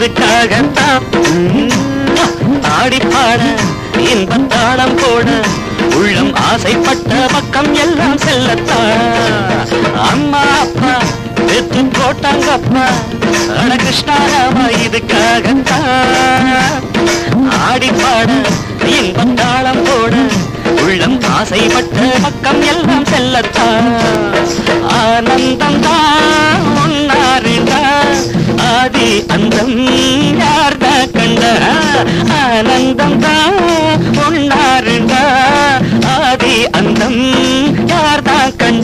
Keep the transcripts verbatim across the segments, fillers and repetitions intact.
இதுக்காகத்தான் ஆடிப்பாட இன்பத்தாளம் போட உள்ளம் ஆசைப்பட்ட பக்கம் எல்லாம் செல்லத்தான் அம்மா அப்பா பெத்து போட்டாங்கப்பா அட கிருஷ்ணாராமா இதுக்காகத்தான் ஆடிப்பாட இன்பத்தாளம் போட உள்ளம் ஆசைப்பட்ட பக்கம் எல்லாம் செல்லத்தான் ஆனந்தம் தான் ஒன்னாருடா ஆதி அந்தம் யார்த கண்ட ஆனந்தம் தான் ஒன்னாருடா ஆதி அந்தம் யார்த கண்ட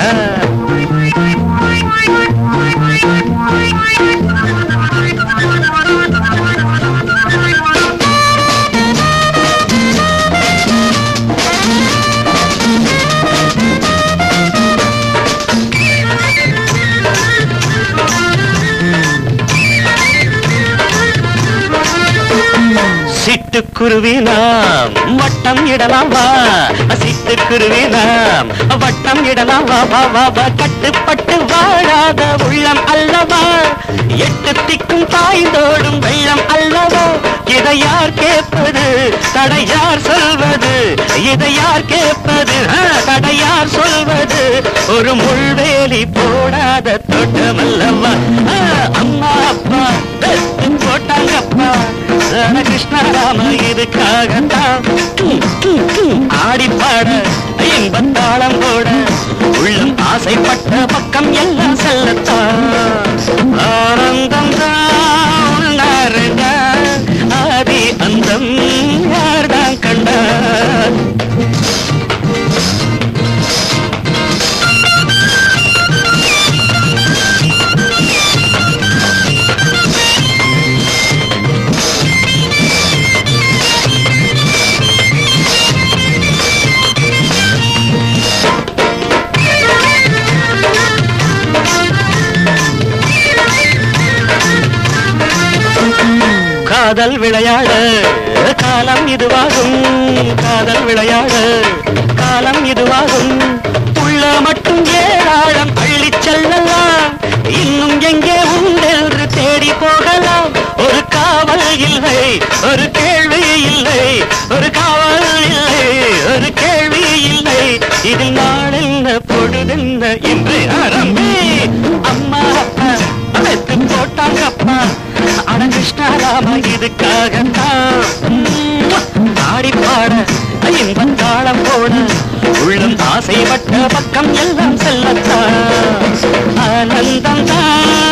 சிட்டுக்குருவி நாம் வட்டம் இடலாம் வா சிட்டுக்குருவி நாம் வட்டம் இடலாம் வா வா வா வா கட்டுப்பட்டு வாழாத உள்ளம் அல்லவா எட்டு திக்கும் பாய்ந்தோடும் வெள்ளம் அல்லவா இதை யார் கேட்பது தடையார் சொல்வது இதை யார் கேட்பது தடையார் சொல்வது ஒரு முள்வேலி போடாத தோட்டம் அல்லவா அம்மா அப்பா போட்டாங்கப்பா கிருஷ்ணராம இதுக்காகத்தான் ஆடிப்பாட இன்பத்தாளம் போட உள்ளம் ஆசைப்பட்ட பக்கம் எல்லாம் செல்லத்தான் ஆனந்தம் தான் ஆதி அந்தம் யார்தான் கண்டார் காதல் விளையாட காலம் இதுவாகும் காதல் விளையாட காலம் இதுவாகும் உள்ள மட்டும் ஏராளம் அள்ளிச் செல்லலாம் இன்னும் எங்கே உண்டென்று தேடி போகலாம் ஒரு காவல் இல்லை ஒரு கேள்வி இல்லை ஒரு காவல் இல்லை ஒரு கேள்வி இல்லை இதில் நாளென்ன பொழுதென்ன இன்று ஆரம்பி அம்மா அப்பா அழைத்து போட்டாங்கப்பா அட கிருஷ்ணராம இதுக்காகத்தான் ஆடிப்பாட இன்பத்தாளம் போட உள்ளம் ஆசைப்பட்ட பக்கம் எல்லாம் செல்லத்தான் ஆனந்தம் தான்